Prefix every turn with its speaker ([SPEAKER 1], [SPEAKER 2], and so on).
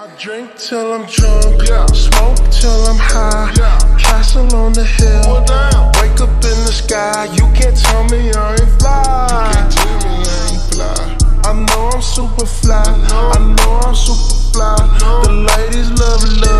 [SPEAKER 1] I drink till I'm drunk,
[SPEAKER 2] Yeah.
[SPEAKER 1] smoke till I'm high,
[SPEAKER 2] Yeah.
[SPEAKER 1] castle on the hill,
[SPEAKER 2] Well, damn.
[SPEAKER 1] wake up in the sky, you can't tell me I ain't fly.
[SPEAKER 2] Can't tell me I ain't fly.
[SPEAKER 1] I know I'm super fly,
[SPEAKER 2] know.
[SPEAKER 1] I know I'm super fly.
[SPEAKER 2] know.
[SPEAKER 1] The ladies love